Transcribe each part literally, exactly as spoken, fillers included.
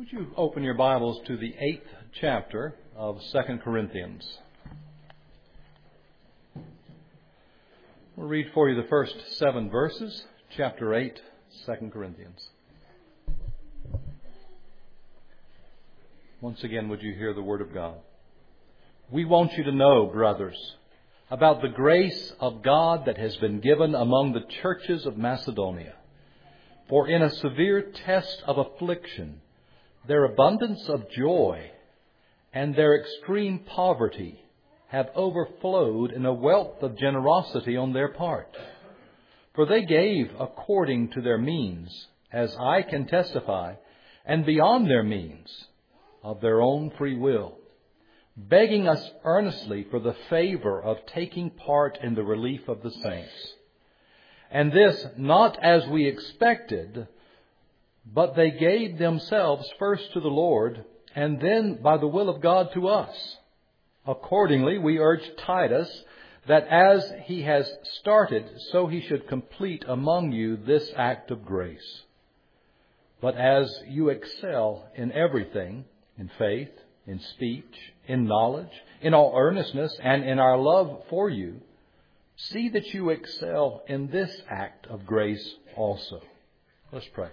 Would you open your Bibles to the eighth chapter of Second Corinthians? We'll read for you the first seven verses, chapter eight, Second Corinthians. Once again, would you hear the Word of God? We want you to know, brothers, about the grace of God that has been given among the churches of Macedonia. For in a severe test of affliction, their abundance of joy and their extreme poverty have overflowed in a wealth of generosity on their part. For they gave according to their means, as I can testify, and beyond their means, of their own free will, begging us earnestly for the favor of taking part in the relief of the saints. And this not as we expected, but they gave themselves first to the Lord, and then by the will of God to us. Accordingly, we urge Titus that as he has started, so he should complete among you this act of grace. But as you excel in everything, in faith, in speech, in knowledge, in all earnestness, and in our love for you, see that you excel in this act of grace also. Let's pray.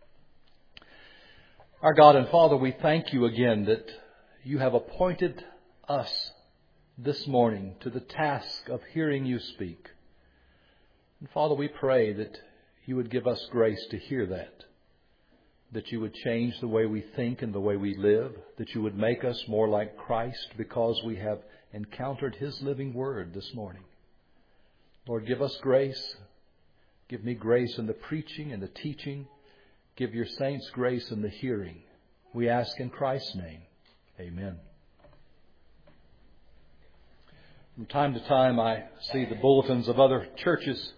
Our God and Father, we thank you again that you have appointed us this morning to the task of hearing you speak. And Father, we pray that you would give us grace to hear that, that you would change the way we think and the way we live, that you would make us more like Christ because we have encountered His living word this morning. Lord, give us grace. Give me grace in the preaching and the teaching. Give your saints grace in the hearing. We ask in Christ's name. Amen. From time to time I see the bulletins of other churches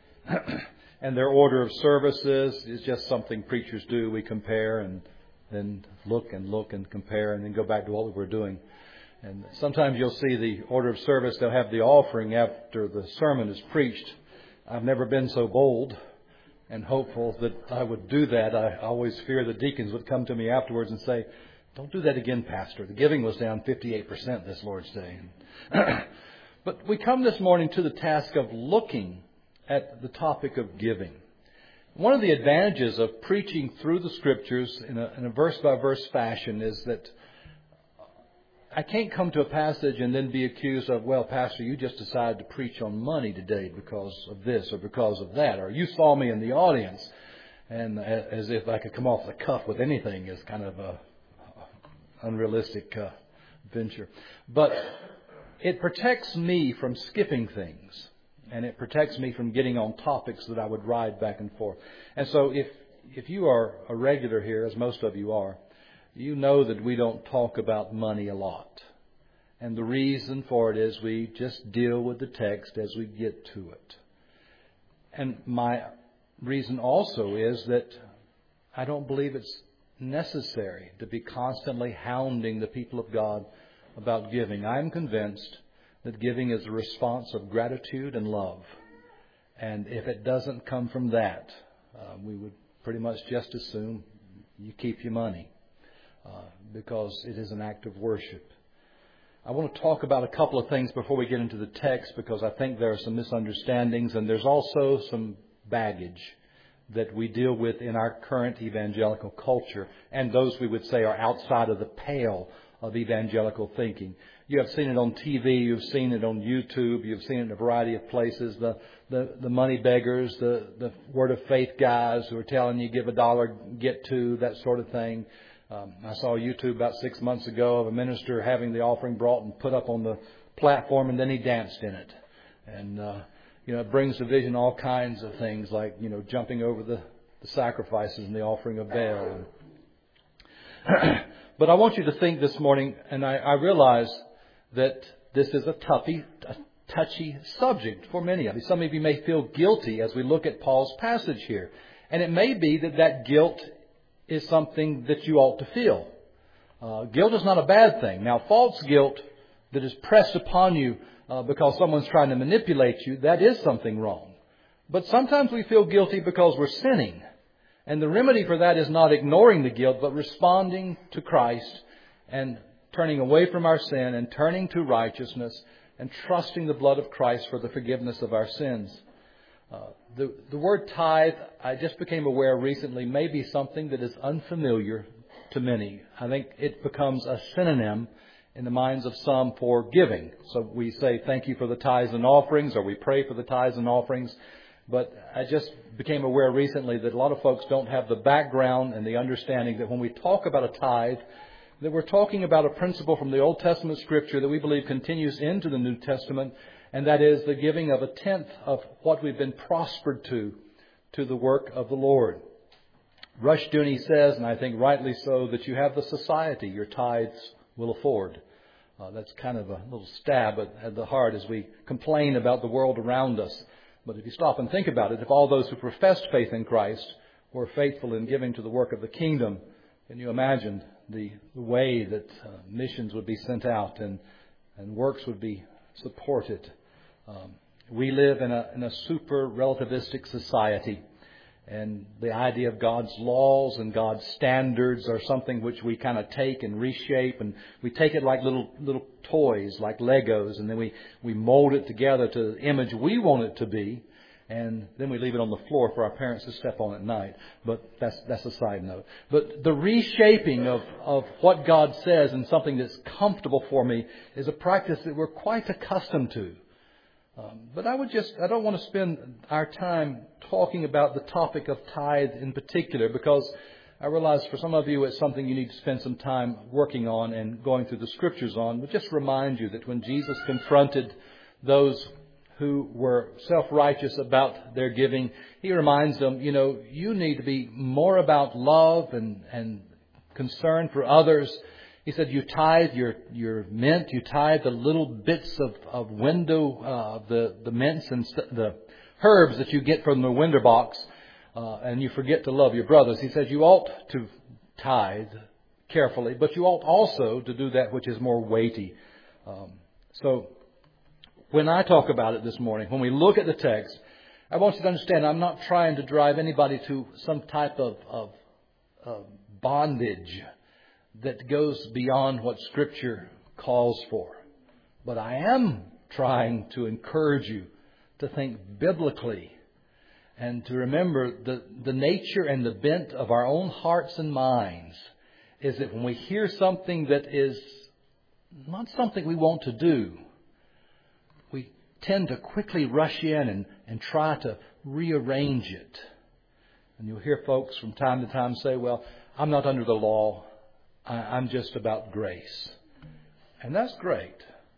and their order of services is just something preachers do. We compare and then look and look and compare and then go back to what we were doing. And sometimes you'll see the order of service. They'll have the offering after the sermon is preached. I've never been so bold and hopeful that I would do that. I always fear the deacons would come to me afterwards and say, "Don't do that again, Pastor. The giving was down fifty-eight percent this Lord's Day." But we come this morning to the task of looking at the topic of giving. One of the advantages of preaching through the Scriptures in a, in a verse-by-verse fashion is that I can't come to a passage and then be accused of, "Well, Pastor, you just decided to preach on money today because of this or because of that," or "You saw me in the audience," and as if I could come off the cuff with anything is kind of a unrealistic uh, venture. But it protects me from skipping things, and it protects me from getting on topics that I would ride back and forth. And so if if you are a regular here, as most of you are, you know that we don't talk about money a lot. And the reason for it is we just deal with the text as we get to it. And my reason also is that I don't believe it's necessary to be constantly hounding the people of God about giving. I'm convinced that giving is a response of gratitude and love. And if it doesn't come from that, uh, we would pretty much just assume you keep your money. Uh, because it is an act of worship. I want to talk about a couple of things before we get into the text, because I think there are some misunderstandings and there's also some baggage that we deal with in our current evangelical culture, and those we would say are outside of the pale of evangelical thinking. You have seen it on T V, you've seen it on YouTube, you've seen it in a variety of places. The the, the money beggars, the, the word of faith guys who are telling you give a dollar, get two, that sort of thing. Um, I saw YouTube about six months ago of a minister having the offering brought and put up on the platform, and then he danced in it. And, uh, you know, it brings to vision all kinds of things like, you know, jumping over the, the sacrifices and the offering of Baal. But I want you to think this morning, and I, I realize that this is a toughy, a touchy subject for many of you. Some of you may feel guilty as we look at Paul's passage here. And it may be that that guilt is something that you ought to feel. Uh, guilt is not a bad thing. Now, false guilt that is pressed upon you uh, because someone's trying to manipulate you, that is something wrong. But sometimes we feel guilty because we're sinning. And the remedy for that is not ignoring the guilt, but responding to Christ and turning away from our sin and turning to righteousness and trusting the blood of Christ for the forgiveness of our sins. Uh, the, the word tithe, I just became aware recently, may be something that is unfamiliar to many. I think it becomes a synonym in the minds of some for giving. So we say thank you for the tithes and offerings, or we pray for the tithes and offerings. But I just became aware recently that a lot of folks don't have the background and the understanding that when we talk about a tithe, that we're talking about a principle from the Old Testament Scripture that we believe continues into the New Testament, and that is the giving of a tenth of what we've been prospered to, to the work of the Lord. Rushdoony says, and I think rightly so, that you have the society your tithes will afford. Uh, that's kind of a little stab at, at the heart as we complain about the world around us. But if you stop and think about it, if all those who professed faith in Christ were faithful in giving to the work of the kingdom, can you imagine the, the way that uh, missions would be sent out and, and works would be supported? Um, we live in a, in a super relativistic society. And the idea of God's laws and God's standards are something which we kind of take and reshape. And we take it like little little toys, like Legos. And then we, we mold it together to the image we want it to be. And then we leave it on the floor for our parents to step on at night. But that's that's a side note. But the reshaping of, of what God says and something that's comfortable for me is a practice that we're quite accustomed to. Um, but I would just, I don't want to spend our time talking about the topic of tithe in particular, because I realize for some of you it's something you need to spend some time working on and going through the Scriptures on. But just remind you that when Jesus confronted those who were self-righteous about their giving, He reminds them, you know, you need to be more about love and, and concern for others. He said, you tithe your, your mint, you tithe the little bits of, of window, uh, the, the mints and st- the herbs that you get from the window box, uh, and you forget to love your brothers. He says you ought to tithe carefully, but you ought also to do that which is more weighty. Um, so when I talk about it this morning, when we look at the text, I want you to understand I'm not trying to drive anybody to some type of, of, of bondage that goes beyond what Scripture calls for. But I am trying to encourage you to think biblically and to remember the, the nature and the bent of our own hearts and minds is that when we hear something that is not something we want to do, we tend to quickly rush in and, and try to rearrange it. And you'll hear folks from time to time say, well, I'm not under the law. I'm just about grace. And that's great.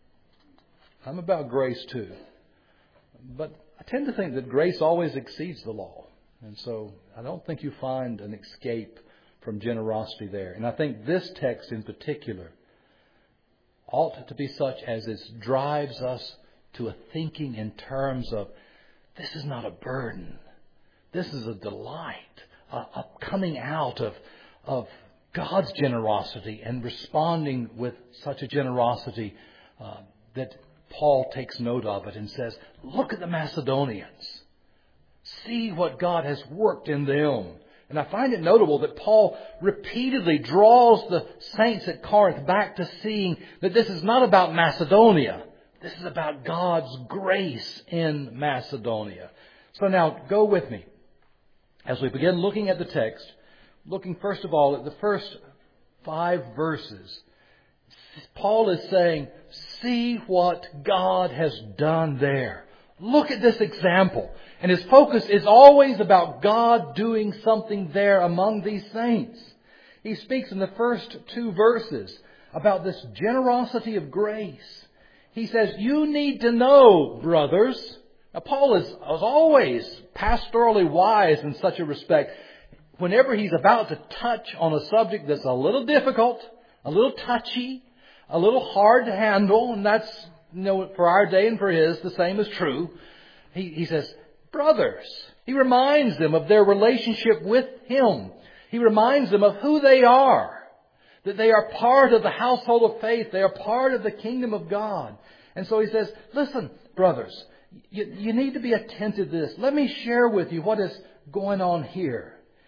I'm about grace too. But I tend to think that grace always exceeds the law. And so I don't think you find an escape from generosity there. And I think this text in particular ought to be such as it drives us to a thinking in terms of this is not a burden. This is a delight, a, a coming out of, of God's generosity and responding with such a generosity uh, that Paul takes note of it and says, look at the Macedonians. See what God has worked in them. And I find it notable that Paul repeatedly draws the saints at Corinth back to seeing that this is not about Macedonia. This is about God's grace in Macedonia. So now go with me as we begin looking at the text. Looking first of all at the first five verses, Paul is saying, see what God has done there. Look at this example. And his focus is always about God doing something there among these saints. He speaks in the first two verses about this generosity of grace. He says, you need to know, brothers. Now, Paul is, is always pastorally wise in such a respect. Whenever he's about to touch on a subject that's a little difficult, a little touchy, a little hard to handle, and that's, you know, for our day and for his, the same is true. He, he says, brothers. He reminds them of their relationship with Him. He reminds them of who they are. That they are part of the household of faith. They are part of the kingdom of God. And so he says, listen, brothers, you, you need to be attentive to this. Let me share with you what is going on here.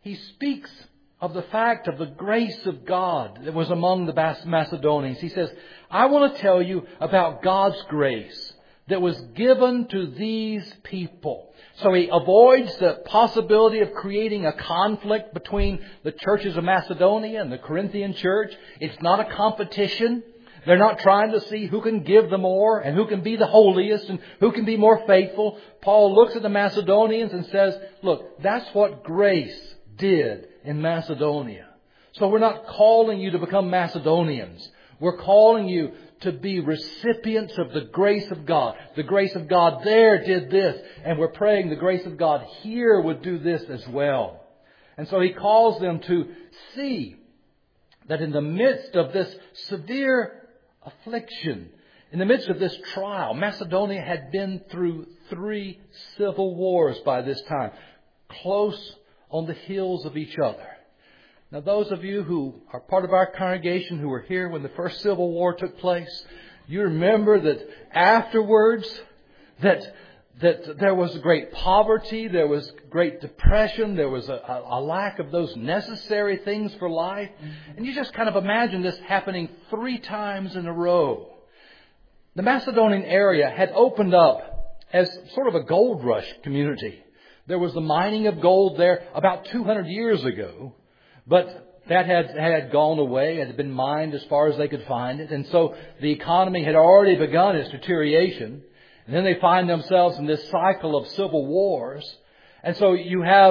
he speaks of the fact of the grace of God that was among the Macedonians. He says, I want to tell you about God's grace that was given to these people. So he avoids the possibility of creating a conflict between the churches of Macedonia and the Corinthian church. It's not a competition. They're not trying to see who can give the more and who can be the holiest and who can be more faithful. Paul looks at the Macedonians and says, look, that's what grace did in Macedonia. So we're not calling you to become Macedonians. We're calling you to be recipients of the grace of God. The grace of God there did this. And we're praying the grace of God here would do this as well. And so he calls them to see that in the midst of this severe affliction, in the midst of this trial, Macedonia had been through three civil wars by this time, close on the heels of each other. Now, those of you who are part of our congregation who were here when the first Civil War took place, you remember that afterwards that that there was great poverty, there was great depression, there was a, a lack of those necessary things for life. And you just kind of imagine this happening three times in a row. The Macedonian area had opened up as sort of a gold rush community. There was the mining of gold there about two hundred years ago. But that had, had gone away. It had been mined as far as they could find it. And so the economy had already begun its deterioration. And then they find themselves in this cycle of civil wars. And so you have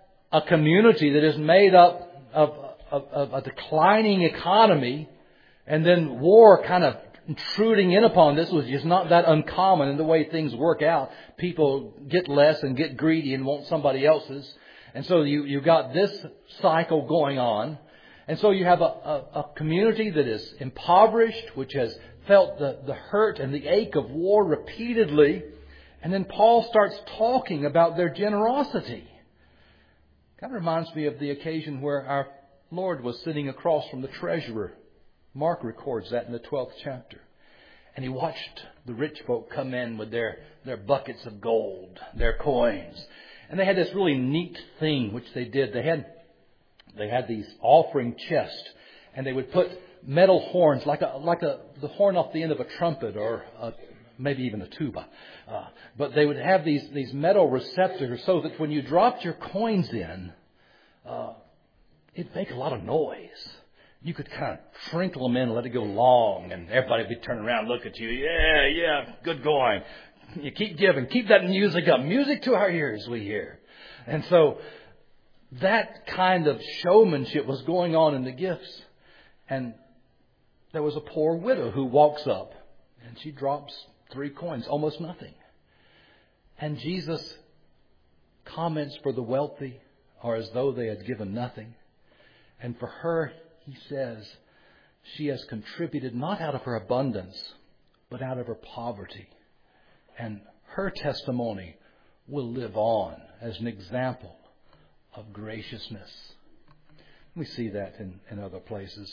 a community that is made up of, of, of a declining economy. And then war kind of intruding in upon this, which is not that uncommon in the way things work out. People get less and get greedy and want somebody else's. And so you, you've got this cycle going on. And so you have a, a, a community that is impoverished, which has felt the, the hurt and the ache of war repeatedly. And then Paul starts talking about their generosity. Kind of reminds me of the occasion where our Lord was sitting across from the treasurer. Mark records that in the twelfth chapter. And he watched the rich folk come in with their, their buckets of gold, their coins. And they had this really neat thing which they did. They had they had these offering chests, and they would put metal horns, like a like a the horn off the end of a trumpet, or a, maybe even a tuba. Uh, but they would have these these metal receptacles so that when you dropped your coins in, uh, it'd make a lot of noise. You could kind of trinkle them in and let it go long, and everybody would turn around and look at you. Yeah, yeah, good going. You keep giving. Keep that music up. Music to our ears, we hear. And so that kind of showmanship was going on in the gifts. And there was a poor widow who walks up and she drops three coins, almost nothing. And Jesus comments for the wealthy are as though they had given nothing. And for her, he says, she has contributed not out of her abundance, but out of her poverty. And her testimony will live on as an example of graciousness. We see that in, in other places.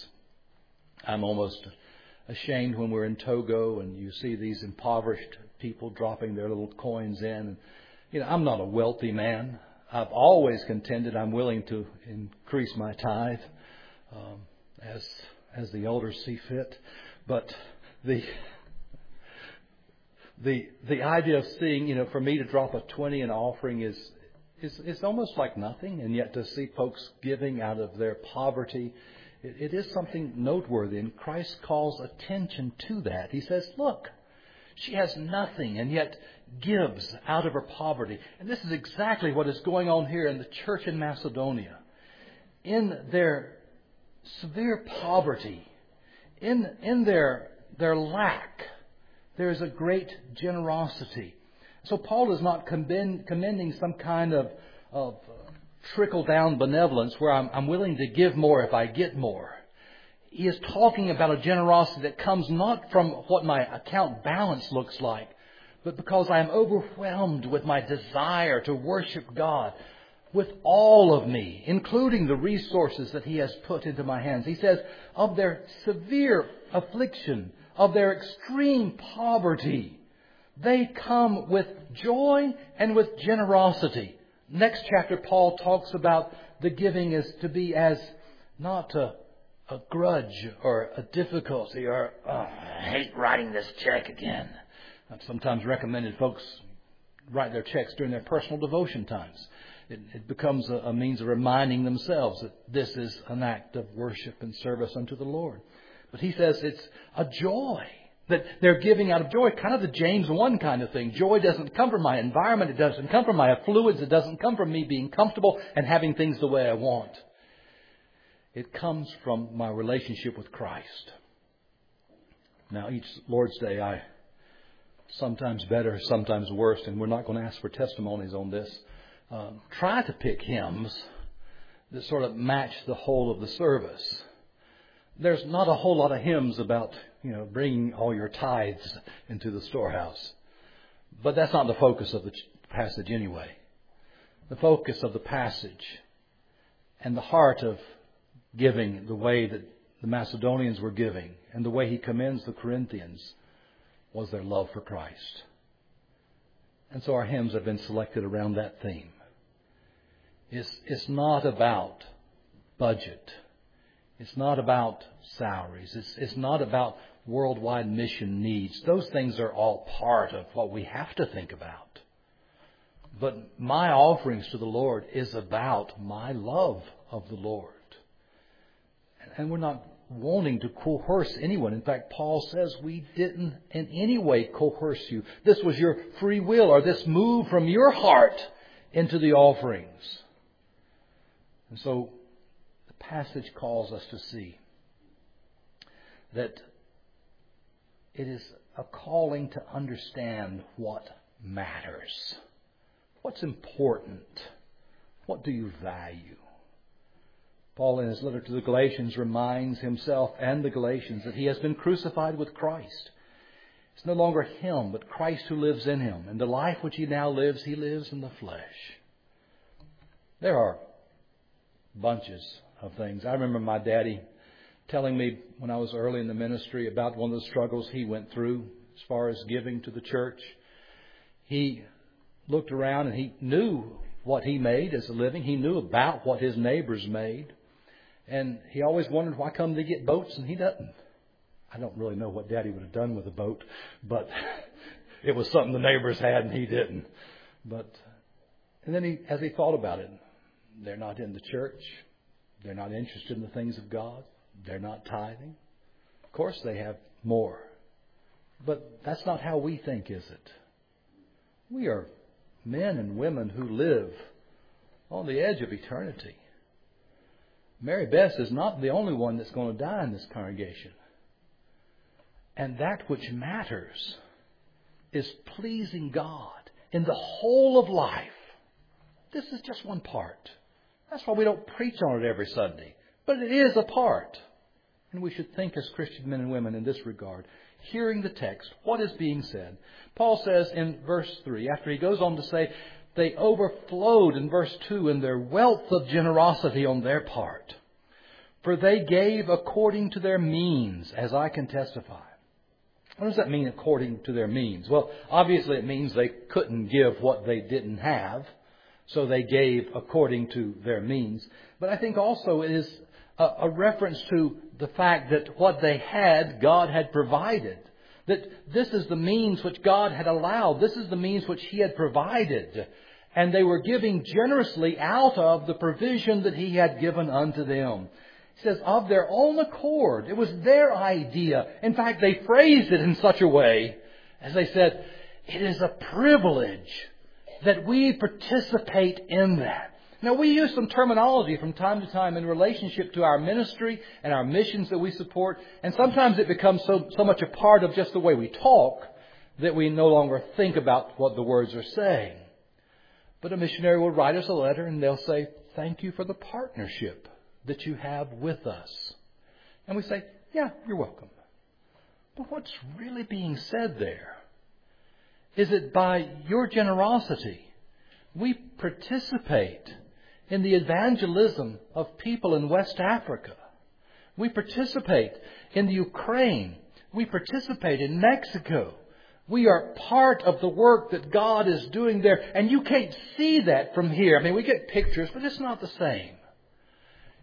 I'm almost ashamed when we're in Togo and you see these impoverished people dropping their little coins in. And, you know, I'm not a wealthy man. I've always contended I'm willing to increase my tithe um, as as the elders see fit. But the The the idea of seeing, you know, for me to drop a twenty in offering is, is is almost like nothing. And yet to see folks giving out of their poverty, it, it is something noteworthy. And Christ calls attention to that. He says, look, she has nothing and yet gives out of her poverty. And this is exactly what is going on here in the church in Macedonia. In their severe poverty, in in their their lack, there is a great generosity. So Paul is not commend, commending some kind of, of trickle-down benevolence where I'm, I'm willing to give more if I get more. He is talking about a generosity that comes not from what my account balance looks like, but because I am overwhelmed with my desire to worship God with all of me, including the resources that He has put into my hands. He says, of their severe affliction, of their extreme poverty, they come with joy and with generosity. Next chapter, Paul talks about the giving is to be as not a, a grudge or a difficulty or, oh, I hate writing this check again. I've sometimes recommended folks write their checks during their personal devotion times. It, it becomes a, a means of reminding themselves that this is an act of worship and service unto the Lord. But he says it's a joy, that they're giving out of joy, kind of the James one kind of thing. Joy doesn't come from my environment. It doesn't come from my affluence. It doesn't come from me being comfortable and having things the way I want. It comes from my relationship with Christ. Now, each Lord's Day, I sometimes better, sometimes worse, and we're not going to ask for testimonies on this. Uh, try to pick hymns that sort of match the whole of the service. There's not a whole lot of hymns about, you know, bringing all your tithes into the storehouse. But that's not the focus of the passage anyway. The focus of the passage and the heart of giving the way that the Macedonians were giving and the way he commends the Corinthians was their love for Christ. And so our hymns have been selected around that theme. It's, it's not about budget. It's not about salaries. It's, it's not about worldwide mission needs. Those things are all part of what we have to think about. But my offerings to the Lord is about my love of the Lord. And we're not wanting to coerce anyone. In fact, Paul says we didn't in any way coerce you. This was your free will, or this move from your heart into the offerings. And so the passage calls us to see that it is a calling to understand what matters. What's important? What do you value? Paul, in his letter to the Galatians, reminds himself and the Galatians that he has been crucified with Christ. It's no longer him, but Christ who lives in him. And the life which he now lives, he lives in the flesh. There are bunches of things. I remember my daddy telling me when I was early in the ministry about one of the struggles he went through as far as giving to the church. He looked around and he knew what he made as a living. He knew about what his neighbors made. And he always wondered, why come they get boats and he doesn't? I don't really know what Daddy would have done with a boat, but it was something the neighbors had and he didn't. But and then he, as he thought about it, they're not in the church. They're not interested in the things of God. They're not tithing. Of course they have more. But that's not how we think, is it? We are men and women who live on the edge of eternity. Mary Beth is not the only one that's going to die in this congregation. And that which matters is pleasing God in the whole of life. This is just one part. That's why we don't preach on it every Sunday. But it is a part. And we should think as Christian men and women in this regard. Hearing the text, what is being said? Paul says in verse three, after he goes on to say, they overflowed in verse two in their wealth of generosity on their part. For they gave according to their means, as I can testify. What does that mean, according to their means? Well, obviously it means they couldn't give what they didn't have. So they gave according to their means. But I think also it is a, a reference to the fact that what they had, God had provided. That this is the means which God had allowed. This is the means which He had provided. And they were giving generously out of the provision that He had given unto them. He says, of their own accord. It was their idea. In fact, they phrased it in such a way, as they said, it is a privilege that we participate in that. Now, we use some terminology from time to time in relationship to our ministry and our missions that we support. And sometimes it becomes so, so much a part of just the way we talk that we no longer think about what the words are saying. But a missionary will write us a letter and they'll say, thank you for the partnership that you have with us. And we say, yeah, you're welcome. But what's really being said there is that by your generosity, we participate in the evangelism of people in West Africa. We participate in the Ukraine. We participate in Mexico. We are part of the work that God is doing there. And you can't see that from here. I mean, we get pictures, but it's not the same.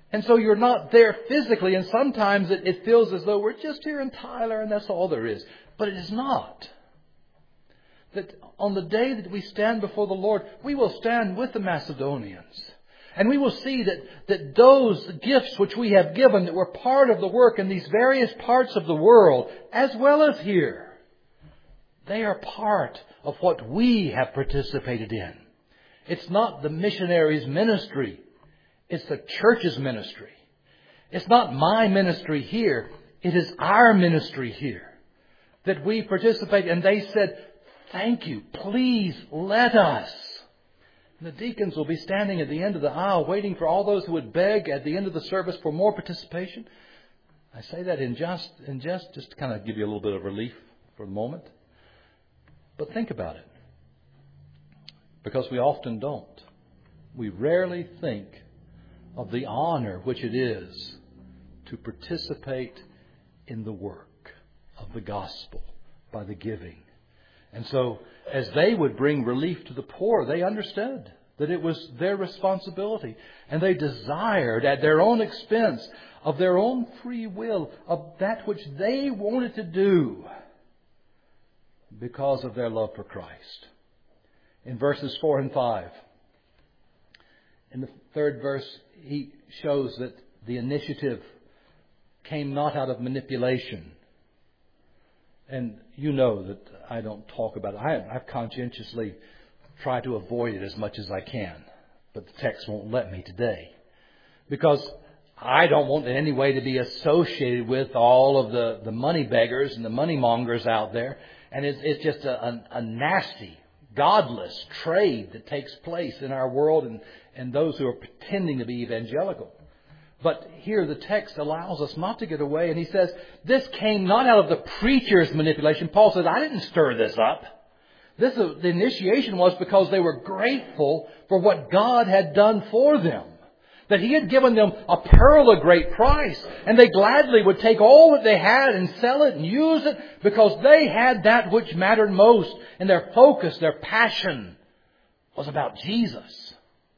And so you're not there physically, and sometimes it, it feels as though we're just here in Tyler and that's all there is. But it is not. That on the day that we stand before the Lord, we will stand with the Macedonians. And we will see that, that those gifts which we have given that were part of the work in these various parts of the world, as well as here, they are part of what we have participated in. It's not the missionary's ministry. It's the church's ministry. It's not my ministry here. It is our ministry here that we participate. And they said, thank you. Please let us. And the deacons will be standing at the end of the aisle waiting for all those who would beg at the end of the service for more participation. I say that in just, in just, just to kind of give you a little bit of relief for the moment. But think about it. Because we often don't. We rarely think of the honor which it is to participate in the work of the gospel by the giving. And so, as they would bring relief to the poor, they understood that it was their responsibility. And they desired at their own expense, of their own free will, of that which they wanted to do because of their love for Christ. In verses four and five, in the third verse, he shows that the initiative came not out of manipulation. And you know that I don't talk about it. I, I've conscientiously tried to avoid it as much as I can. But the text won't let me today. Because I don't want in any way to be associated with all of the, the money beggars and the money mongers out there. And it's, it's just a, a, a nasty, godless trade that takes place in our world and, and those who are pretending to be evangelical. But here the text allows us not to get away. And he says, this came not out of the preacher's manipulation. Paul says, I didn't stir this up. This, the initiation was because they were grateful for what God had done for them. That He had given them a pearl of great price. And they gladly would take all that they had and sell it and use it because they had that which mattered most. And their focus, their passion was about Jesus.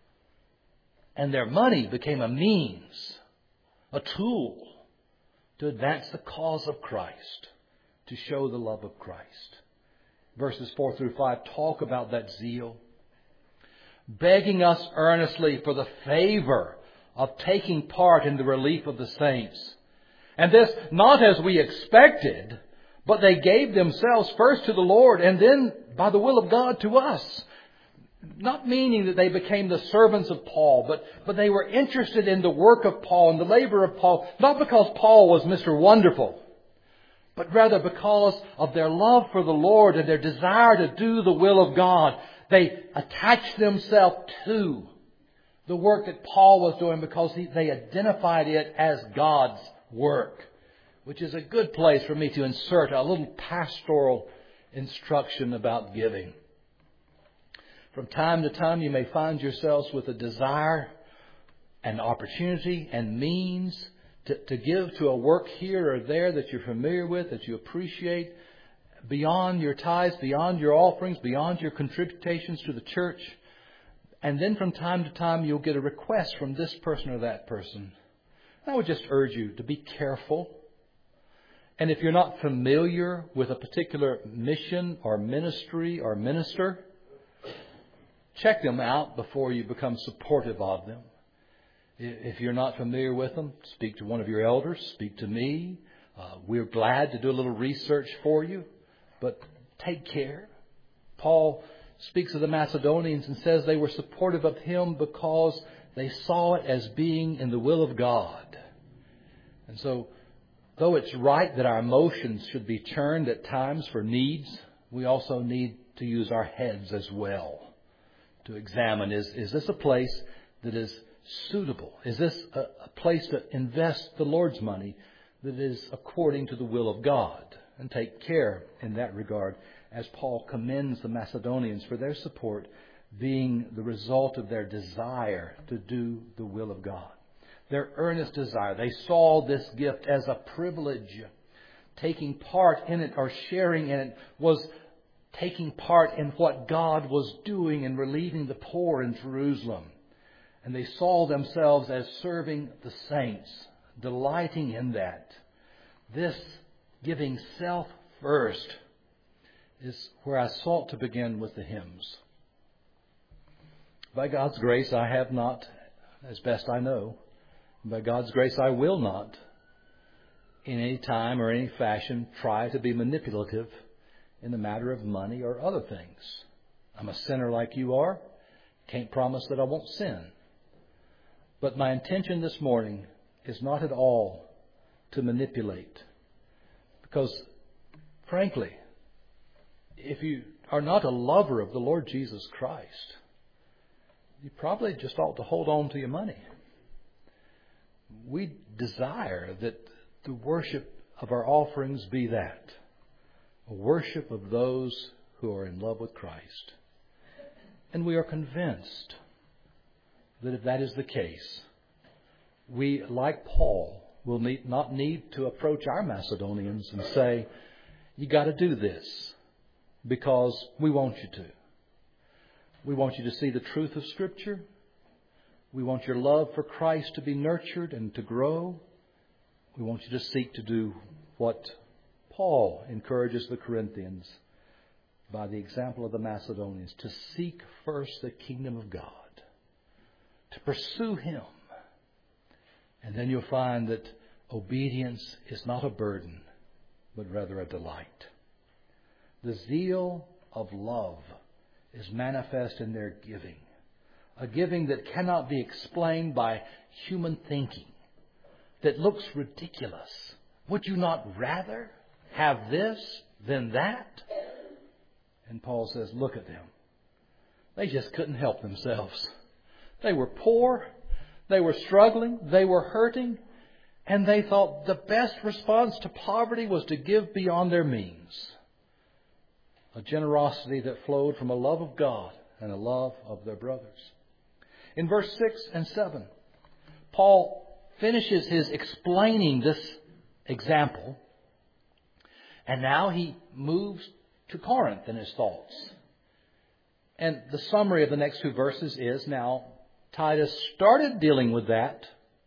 And their money became a means, a tool to advance the cause of Christ, to show the love of Christ. Verses four through five talk about that zeal, begging us earnestly for the favor of taking part in the relief of the saints. And this not as we expected, but they gave themselves first to the Lord and then by the will of God to us. Not meaning that they became the servants of Paul, but, but they were interested in the work of Paul and the labor of Paul, not because Paul was Mister Wonderful, but rather because of their love for the Lord and their desire to do the will of God. They attached themselves to the work that Paul was doing because he, they identified it as God's work, which is a good place for me to insert a little pastoral instruction about giving. From time to time, you may find yourselves with a desire and opportunity and means to, to give to a work here or there that you're familiar with, that you appreciate, beyond your tithes, beyond your offerings, beyond your contributions to the church. And then from time to time, you'll get a request from this person or that person. I would just urge you to be careful. And if you're not familiar with a particular mission or ministry or minister, check them out before you become supportive of them. If you're not familiar with them, speak to one of your elders, speak to me. Uh, we're glad to do a little research for you, but take care. Paul speaks of the Macedonians and says they were supportive of him because they saw it as being in the will of God. And so, though it's right that our emotions should be turned at times for needs, we also need to use our heads as well to examine, is, is this a place that is suitable? Is this a, a place to invest the Lord's money that is according to the will of God? And take care in that regard, as Paul commends the Macedonians for their support being the result of their desire to do the will of God. Their earnest desire. They saw this gift as a privilege. Taking part in it or sharing in it was taking part in what God was doing in relieving the poor in Jerusalem. And they saw themselves as serving the saints, delighting in that. This giving self first is where I sought to begin with the hymns. By God's grace, I have not, as best I know, by God's grace, I will not, in any time or any fashion, try to be manipulative in the matter of money or other things. I'm a sinner like you are. Can't promise that I won't sin. But my intention this morning is not at all to manipulate. Because, frankly, if you are not a lover of the Lord Jesus Christ, you probably just ought to hold on to your money. We desire that the worship of our offerings be that, a worship of those who are in love with Christ. And we are convinced that if that is the case, we, like Paul, will need, not need to approach our Macedonians and say, you got to do this because we want you to. We want you to see the truth of Scripture. We want your love for Christ to be nurtured and to grow. We want you to seek to do what Paul encourages the Corinthians by the example of the Macedonians, to seek first the kingdom of God, to pursue Him. And then you'll find that obedience is not a burden, but rather a delight. The zeal of love is manifest in their giving, a giving that cannot be explained by human thinking, that looks ridiculous. Would you not rather have this than that? And Paul says, look at them. They just couldn't help themselves. They were poor. They were struggling. They were hurting. And they thought the best response to poverty was to give beyond their means. A generosity that flowed from a love of God and a love of their brothers. In verse six and seven, Paul finishes his explaining this example. And now he moves to Corinth in his thoughts. And the summary of the next two verses is, now Titus started dealing with that.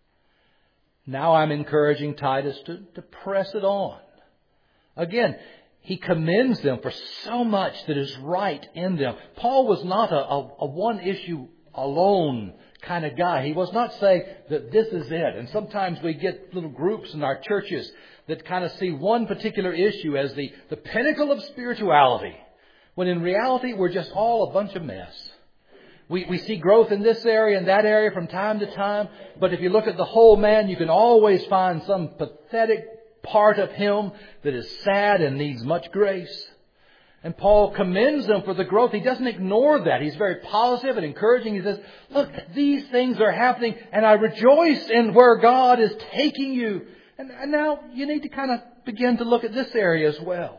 Now I'm encouraging Titus to, to press it on. Again, he commends them for so much that is right in them. Paul was not a, a, a one issue alone kind of guy. He was not saying that this is it. And sometimes we get little groups in our churches that kind of see one particular issue as the, the pinnacle of spirituality, when in reality we're just all a bunch of mess. We, we see growth in this area and that area from time to time, but if you look at the whole man, you can always find some pathetic part of him that is sad and needs much grace. And Paul commends them for the growth. He doesn't ignore that. He's very positive and encouraging. He says, look, these things are happening and I rejoice in where God is taking you. And, and now you need to kind of begin to look at this area as well.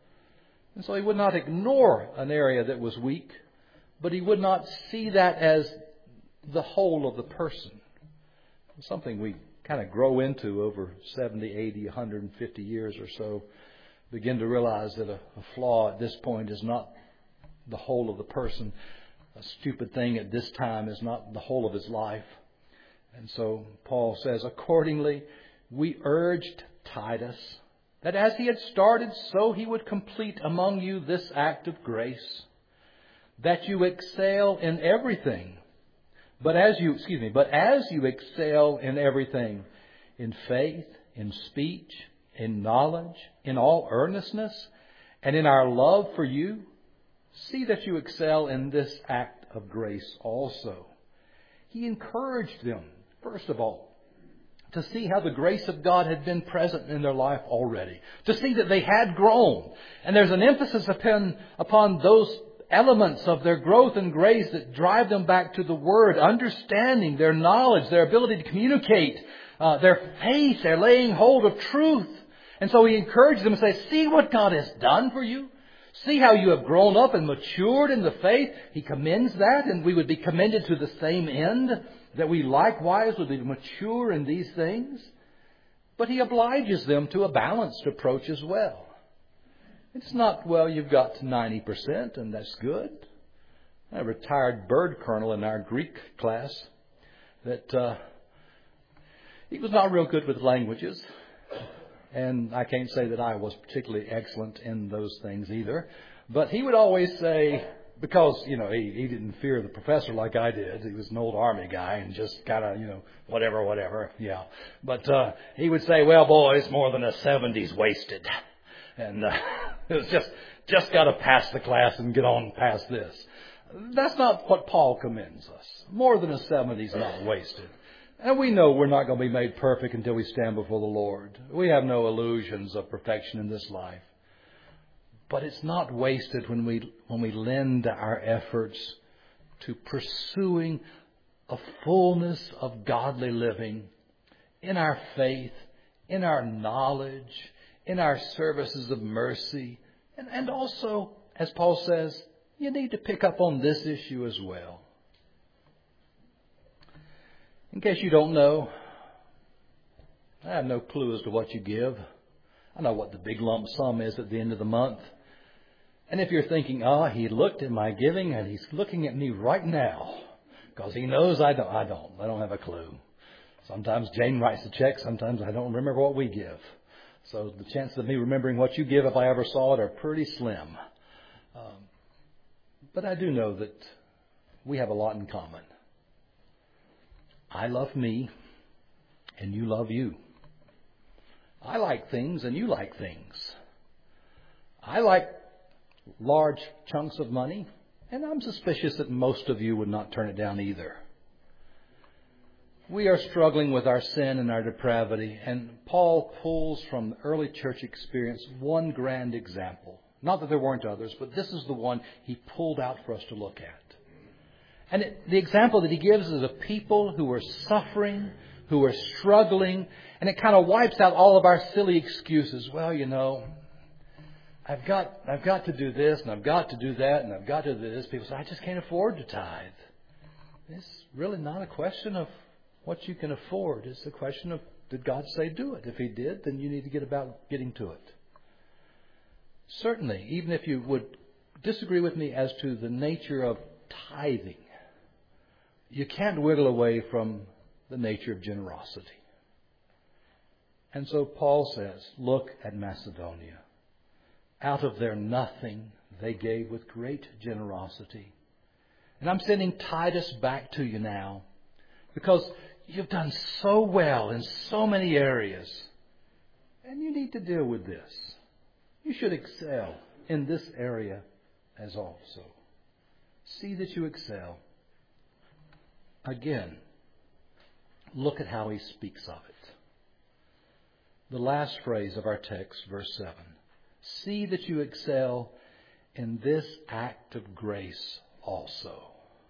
And so he would not ignore an area that was weak, but he would not see that as the whole of the person. Something we kind of grow into over seventy, eighty, one hundred fifty years or so. Begin to realize that a, a flaw at this point is not the whole of the person. A stupid thing at this time is not the whole of his life. And so Paul says, accordingly, we urged Titus that as he had started, so he would complete among you this act of grace, that you excel in everything. But as you, excuse me, but as you excel in everything, in faith, in speech, in knowledge, in all earnestness, and in our love for you, see that you excel in this act of grace also. He encouraged them, first of all, to see how the grace of God had been present in their life already. To see that they had grown. And there's an emphasis upon, upon those elements of their growth and grace that drive them back to the Word, understanding their knowledge, their ability to communicate, uh, their faith, their laying hold of truth. And so he encourages them and says, see what God has done for you. See how you have grown up and matured in the faith. He commends that, and we would be commended to the same end, that we likewise would be mature in these things. But he obliges them to a balanced approach as well. It's not, well, you've got ninety percent and that's good. A retired bird colonel in our Greek class that uh, he was not real good with languages. And I can't say that I was particularly excellent in those things either. But he would always say, because, you know, he, he didn't fear the professor like I did. He was an old Army guy and just kind of, you know, whatever, whatever. Yeah. But uh, he would say, well, boys, more than a seventy's wasted. And uh, it was just, just got to pass the class and get on past this. That's not what Paul commends us. More than a seventy's not wasted. And we know we're not going to be made perfect until we stand before the Lord. We have no illusions of perfection in this life. But it's not wasted when we when we lend our efforts to pursuing a fullness of godly living in our faith, in our knowledge, in our services of mercy. And, and also, as Paul says, you need to pick up on this issue as well. In case you don't know, I have no clue as to what you give. I know what the big lump sum is at the end of the month. And if you're thinking, oh, he looked at my giving and he's looking at me right now because he knows I don't, I don't, I don't have a clue. Sometimes Jane writes the check. Sometimes I don't remember what we give. So the chances of me remembering what you give, if I ever saw it, are pretty slim. Um, but I do know that we have a lot in common. I love me, and you love you. I like things, and you like things. I like large chunks of money, and I'm suspicious that most of you would not turn it down either. We are struggling with our sin and our depravity, and Paul pulls from the early church experience one grand example. Not that there weren't others, but this is the one he pulled out for us to look at. And it, the example that he gives is of people who are suffering, who are struggling, and it kind of wipes out all of our silly excuses. Well, you know, I've got I've got to do this, and I've got to do that, and I've got to do this. People say, I just can't afford to tithe. It's really not a question of what you can afford. It's a question of, did God say do it? If He did, then you need to get about getting to it. Certainly, even if you would disagree with me as to the nature of tithing, you can't wiggle away from the nature of generosity. And so Paul says, look at Macedonia. Out of their nothing, they gave with great generosity. And I'm sending Titus back to you now because you've done so well in so many areas. And you need to deal with this. You should excel in this area as also. See that you excel. Again, look at how he speaks of it. The last phrase of our text, verse seven. See that you excel in this act of grace also.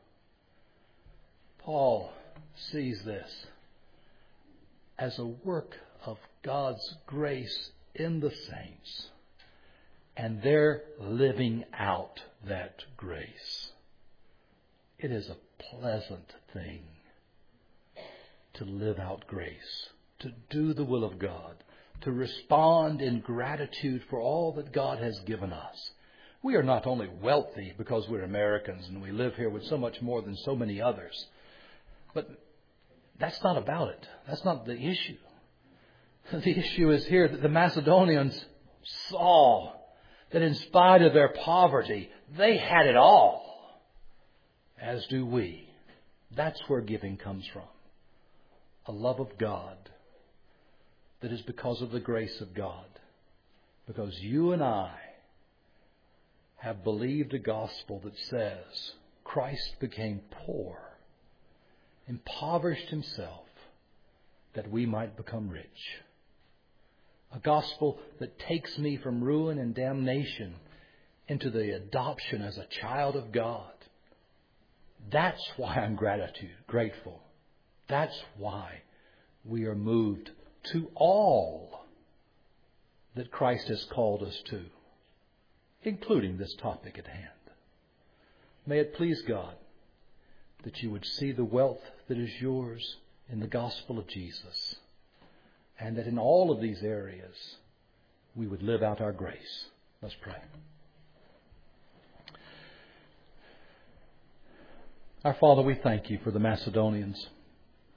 Paul sees this as a work of God's grace in the saints, and they're living out that grace. It is a pleasant thing to live out grace, to do the will of God, to respond in gratitude for all that God has given us. We are not only wealthy because we're Americans and we live here with so much more than so many others, but that's not about it. That's not the issue. The issue is here that the Macedonians saw that in spite of their poverty, they had it all. As do we. That's where giving comes from. A love of God that is because of the grace of God. Because you and I have believed a gospel that says Christ became poor, impoverished Himself, that we might become rich. A gospel that takes me from ruin and damnation into the adoption as a child of God. That's why I'm gratitude, grateful. That's why we are moved to all that Christ has called us to, including this topic at hand. May it please God that you would see the wealth that is yours in the gospel of Jesus, and that in all of these areas we would live out our grace. Let's pray. Our Father, we thank you for the Macedonians.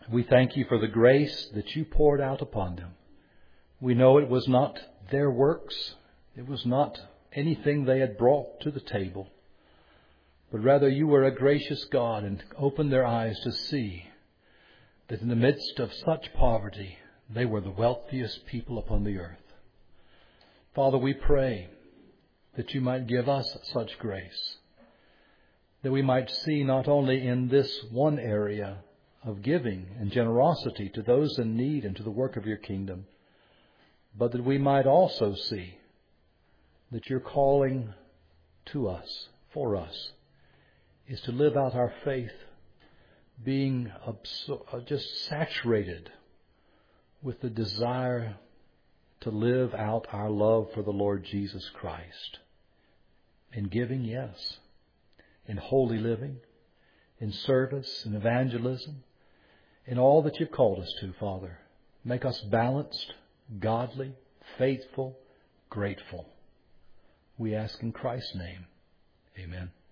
We thank you for the grace that you poured out upon them. We know it was not their works. It was not anything they had brought to the table. But rather you were a gracious God and opened their eyes to see that in the midst of such poverty, they were the wealthiest people upon the earth. Father, we pray that you might give us such grace, that we might see not only in this one area of giving and generosity to those in need and to the work of your kingdom, but that we might also see that your calling to us, for us, is to live out our faith being just saturated with the desire to live out our love for the Lord Jesus Christ. In giving, yes. In holy living, in service, in evangelism, in all that you've called us to, Father. Make us balanced, godly, faithful, grateful. We ask in Christ's name. Amen.